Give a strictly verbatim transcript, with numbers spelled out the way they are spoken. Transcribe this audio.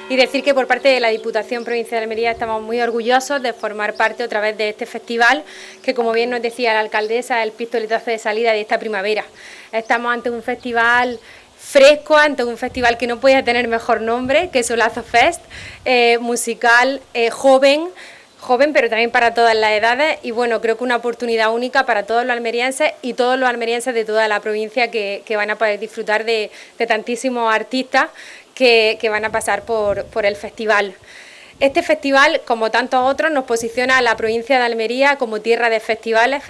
y decir que por parte de la Diputación Provincial de Almería estamos muy orgullosos de formar parte otra vez de este festival, que como bien nos decía la alcaldesa, es el pistoletazo de salida de esta primavera. Estamos ante un festival fresco, ante un festival que no podía tener mejor nombre, que es Solazo Fest, eh, musical, eh, joven, joven pero también para todas las edades, y bueno, creo que una oportunidad única para todos los almerienses y todos los almerienses de toda la provincia que, que van a poder disfrutar de, de tantísimos artistas que, que van a pasar por, por el festival. Este festival, como tantos otros, nos posiciona a la provincia de Almería como tierra de festivales,